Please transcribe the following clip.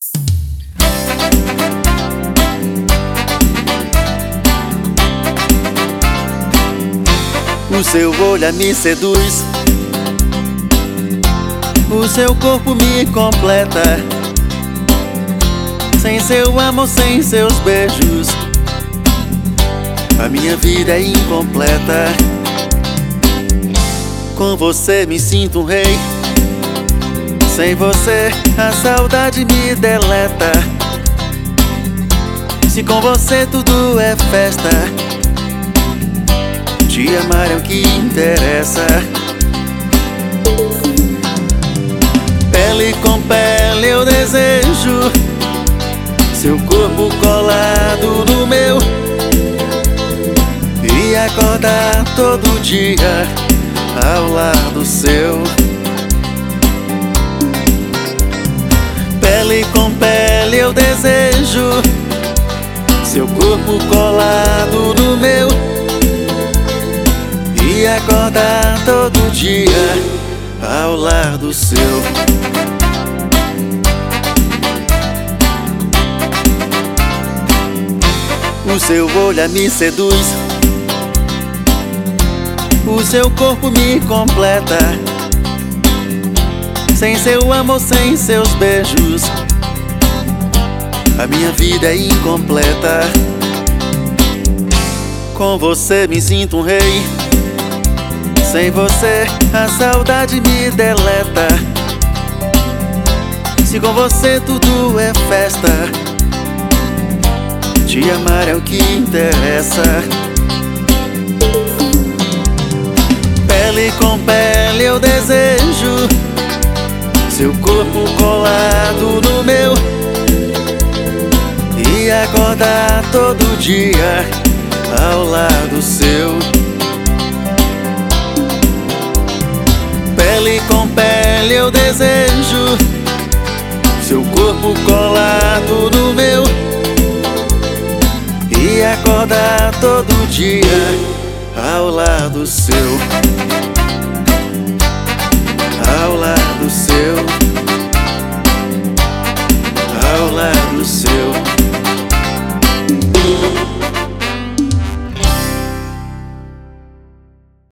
O seu olhar me seduz, o seu corpo me completa. Sem seu amor, sem seus beijos, a minha vida é incompleta. Com você me sinto um rei, sem você a saudade me deleta. Se com você tudo é festa, te amar é o que interessa. Pele com pele eu desejo seu corpo colado no meu, e acordar todo dia ao lado seu. Pele com pele eu desejo seu corpo colado no meu, e acordar todo dia ao lado seu. O seu olhar me seduz, o seu corpo me completa. Sem seu amor, sem seus beijos, a minha vida é incompleta. Com você me sinto um rei, sem você a saudade me deleta. Se com você tudo é festa, te amar é o que interessa. Pele com pele eu desejo seu corpo colado no meu, e acordar todo dia ao lado seu. Pele com pele eu desejo seu corpo colado no meu, e acordar todo dia ao lado seu, ao lado seu.